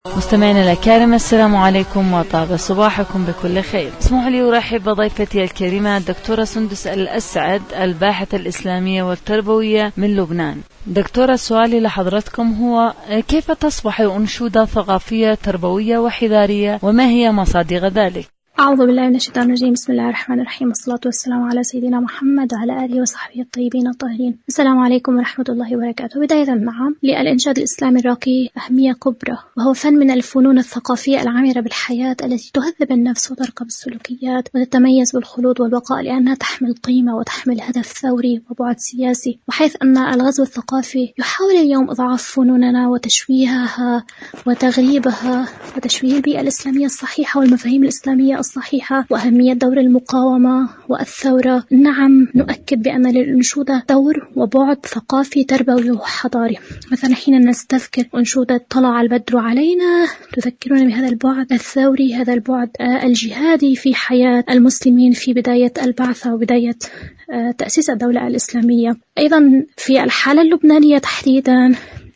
مستمعينا الكرام، السلام عليكم وطاب صباحكم بكل خير. اسمحوا لي أرحب بضيفتي الكريمة الدكتورة سندس الأسعد، الباحثة الإسلامية والتربوية من لبنان. دكتورة، سؤالي لحضرتكم هو: كيف تصبح أنشودة ثقافية تربوية وحضارية، وما هي مصادر ذلك؟ أعوذ بالله من الشيطان الرجيم. بسم الله الرحمن الرحيم، والصلاة والسلام على سيدنا محمد وعلى آله وصحبه الطيبين الطاهرين. السلام عليكم ورحمة الله وبركاته. بداية، نعم، للإنشاد الإسلامي الراقي أهمية كبرى، وهو فن من الفنون الثقافية العامرة بالحياة التي تهذب النفس وترقى بالسلوكيات وتتميز بالخلود والبقاء، لأنها تحمل قيمة وتحمل هدف ثوري وبعد سياسي. وحيث أن الغزو الثقافي يحاول اليوم إضعاف فنوننا وتشويهها وتغريبها وتشويه البيئة الإسلامية الصحيحة والمفاهيم الإسلامية الصحيحة وأهمية دور المقاومة والثورة، نعم، نؤكد بأن للأنشودة دور وبعد ثقافي تربوي وحضاري. مثلا حين نستذكر أنشودة طلع البدر علينا تذكرنا بهذا البعد الثوري، هذا البعد الجهادي في حياة المسلمين في بداية البعثة وبداية تأسيس الدولة الإسلامية. أيضا في الحالة اللبنانية تحديدا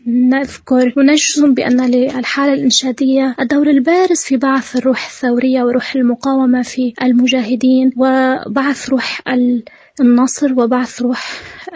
نذكر ونجزم بأن للحالة الإنشادية الدور البارز في بعث الروح الثورية وروح المقاومة في المجاهدين، وبعث روح النصر وبعث روح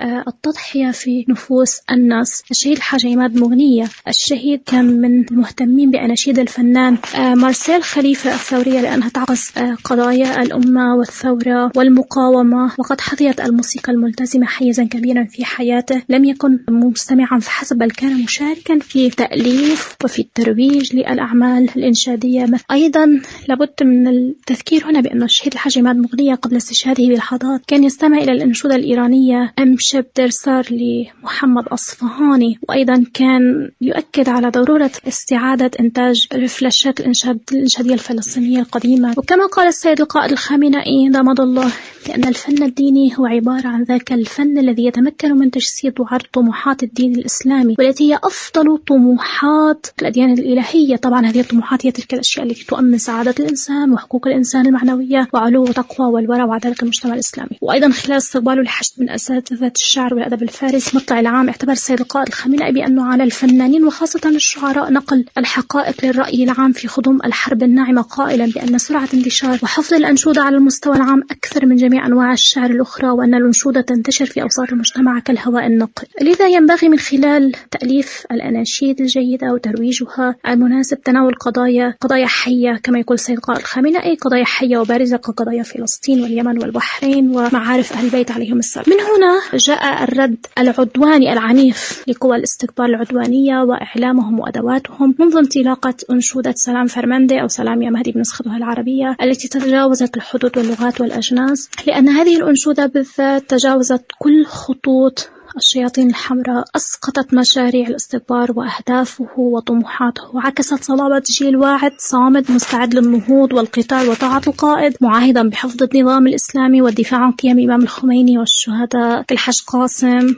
التضحية في نفوس الناس. الشهيد الحاج عماد مغنية الشهيد كان من المهتمين بأناشيد الفنان مارسيل خليفة الثورية، لأنها تعكس قضايا الأمة والثورة والمقاومة، وقد حظيت الموسيقى الملتزمة حيزا كبيرا في حياته. لم يكن مستمعا فحسب، بل كان مشاركا في تأليف وفي الترويج للأعمال الإنشادية. أيضا لابد من التذكير هنا بأن الشهيد الحاج عماد مغنية قبل استشهاده بلحظات كان يستمع إلى الأنشودة الإيرانية أمشب درسار لمحمد أصفهاني، وأيضا كان يؤكد على ضرورة استعادة إنتاج فلاشات الإنشادية الفلسطينية القديمة. وكما قال السيد القائد الخامنئي دامض الله، لأن الفن الديني هو عبارة عن ذاك الفن الذي يتمكن من تجسيد وعرض طموحات الدين الإسلامي، والتي هي أفضل طموحات الأديان الإلهية. طبعا هذه الطموحات هي تلك الأشياء التي تؤمن سعادة الإنسان وحقوق الإنسان المعنوية وعلو وتقوى والورع وعدالة المجتمع الإسلامي. وأيضا خلال استقباله لحشد من أساتذة الشعر والأدب الفارسي مطلع العام، اعتبر السيد القائد الخامنئي بأنه على الفنانين وخاصة الشعراء نقل الحقائق للرأي العام في خضم الحرب الناعمة، قائلا بأن سرعة انتشار وحفظ الأنشودة على المستوى العام أكثر من جميع أنواع الشعر الأخرى، وأن الأنشودة تنتشر في أوساط المجتمع كالهواء النقي. لذا ينبغي من خلال تأليف الأناشيد الجيدة وترويجها المناسب تناول قضايا حية، كما يقول السيد القائد الخامنئي، قضايا حية وبارزة كقضايا فلسطين واليمن والبحرين ومعارف أهل البيت عليهم السلام. من هنا جاء الرد العدواني العنيف لقوى الاستكبار العدوانية وإعلامهم وأدواتهم، منذ انطلاقة أنشودة سلام فرمندة أو سلام يا مهدي بنسختها العربية، التي تجاوزت الحدود واللغات والأجناس، لأن هذه الأنشودة بالذات تجاوزت كل خطوط الشياطين الحمراء، أسقطت مشاريع الاستكبار وأهدافه وطموحاته، وعكست صلابة جيل واعد صامد مستعد للنهوض والقتال وطاعة القائد، معاهدا بحفظ النظام الإسلامي والدفاع عن قيم الإمام الخميني والشهداء كالحاج قاسم.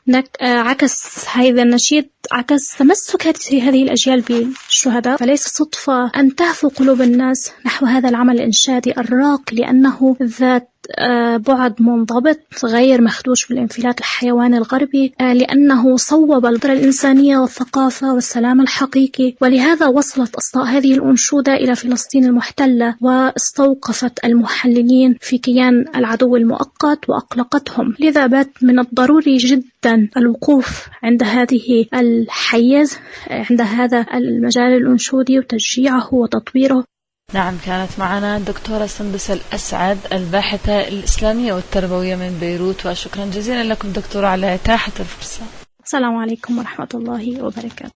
عكس هذا النشيد، عكس تمسك هذه الأجيال بالشهداء. فليس صدفة أن تهفو قلوب الناس نحو هذا العمل الإنشادي الراقي، لأنه ذات بعد منضبط غير مخدوش بالانفلات الحيواني الغربي، لأنه صوب الفطرة الإنسانية والثقافة والسلام الحقيقي. ولهذا وصلت أصداء هذه الأنشودة إلى فلسطين المحتلة، واستوقفت المحللين في كيان العدو المؤقت وأقلقتهم. لذا بات من الضروري جدا الوقوف عند هذه الحيز، عند هذا المجال الأنشودي وتشجيعه وتطويره. نعم، كانت معنا الدكتورة سندس الأسعد، الباحثة الإسلامية والتربوية من بيروت، وشكرا جزيلا لكم دكتورة على إتاحة الفرصة. السلام عليكم ورحمة الله وبركاته.